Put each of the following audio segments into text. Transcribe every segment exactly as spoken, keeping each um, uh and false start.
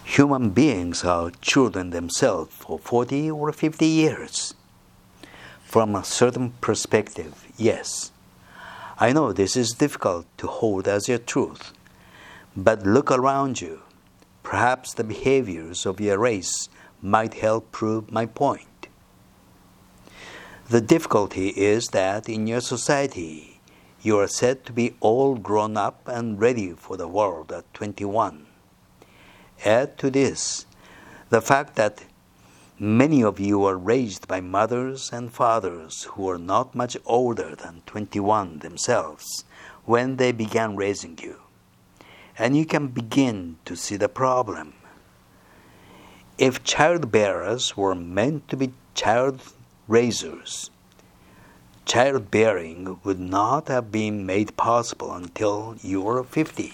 Human beings are children themselves for forty or fifty years. From a certain perspective, yes. I know this is difficult to hold as your truth, but look around you. Perhaps the behaviors of your race might help prove my point. The difficulty is that in your society, you are said to be all grown up and ready for the world at twenty-one. Add to this the fact that many of you are raised by mothers and fathers who are not much older than twenty-one themselves when they began raising you. And you can begin to see the problem. If childbearers were meant to be child raisers, childbearing would not have been made possible until you were fifty.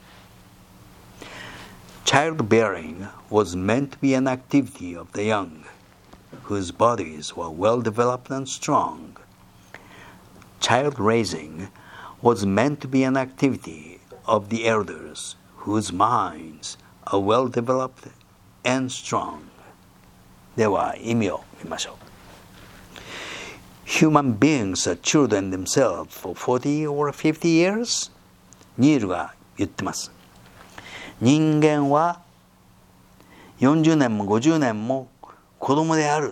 Childbearing was meant to be an activity of the young, whose bodies were well developed and strong. Child raising was meant to be an activity of the elders, whose minds are well developed and strong. では意味を見ましょう。Human beings are children themselves for forty or fifty years? ニールが言ってます。人間はよんじゅうねんもごじゅうねんも子供である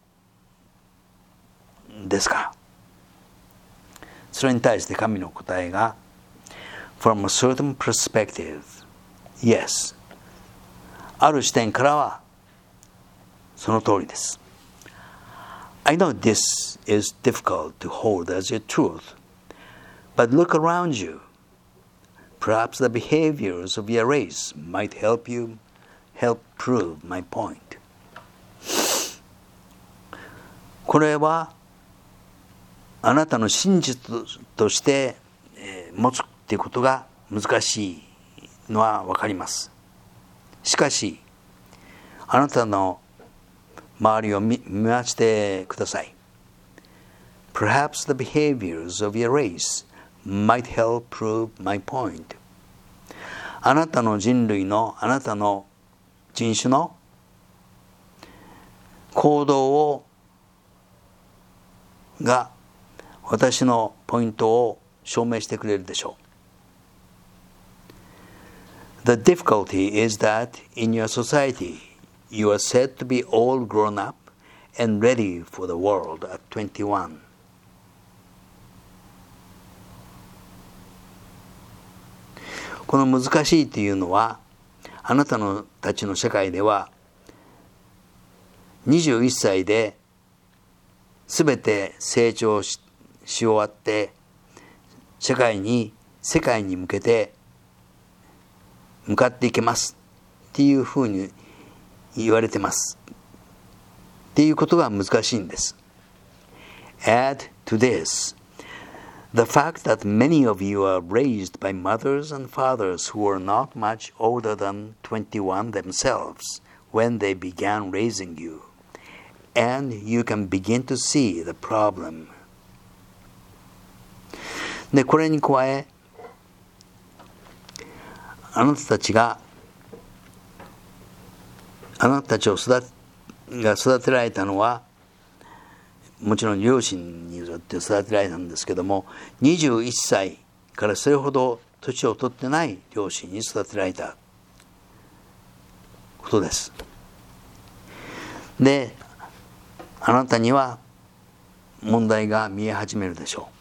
ですか。それに対して神の答えが From a certain perspective, yes. ある視点からはその通りです。I know this is difficult to hold as your truth, but look around you. Perhaps the behaviors of your race might help you help prove my point. これはあなたの真実として持つっていうことが難しいのは分かります。しかしあなたの周りを見回してください。Perhaps the behaviors of your race might help prove my point. あなたの人類のあなたの人種の行動をが私のポイントを証明してくれるでしょう。The difficulty is that in your society you are said to be all grown up and ready for the world at twenty-one. この難しいというのはあなたのたちの社会ではにじゅういっさいで全て成長 し, し終わって社会に世界に向けて向かっていけますっていうふうに言われてますっていうことが難しいんです。 Add to this the fact that many of you are raised by mothers and fathers who are not much older than twenty-one themselves when they began raising you, and you can begin to see the problem. で、これに加え、あなたたちが、あなたたちを育て、が育てられたのは、もちろん両親によって育てられたんですけども、にじゅういっさいからそれほど年を取ってない両親に育てられたことです。で、あなたには問題が見え始めるでしょ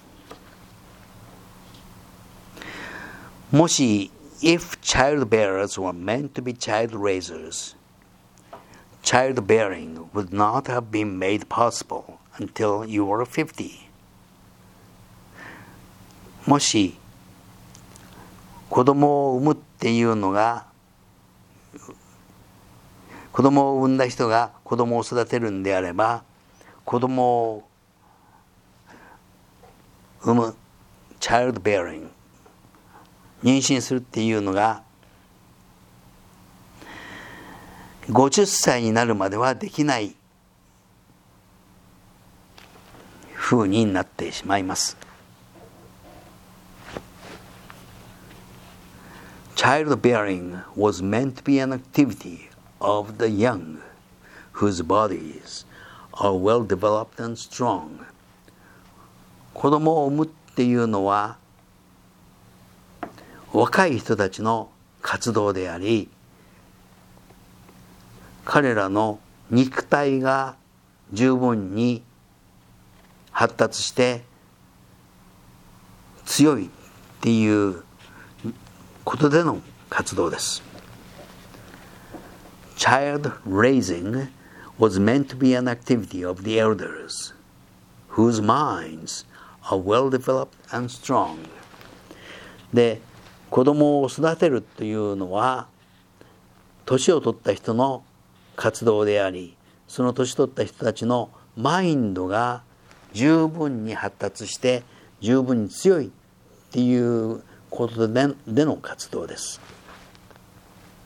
う。もし if childbearers were meant to be child raisers, childbearing would not have been made possible until you were fifty. もし子供を産むっていうのが子供を産んだ人が子供を育てるんであれば子供を産む childbearing 妊娠するっていうのがごじゅっさいになるまではできない風になってしまいます。 Childbearing was meant to be an activity of the young, whose bodies are well developed and strong. 子供を産むっていうのは若い人たちの活動であり、彼らの肉体が十分に発達して強いっていうことでの活動です。Child raising was meant to be an activity of the elders, whose minds are well developed and strong. で、子供を育てるというのは年を取った人の活動であり、その年取った人たちのマインドが十分に発達して十分に強いっていうことで、での活動です。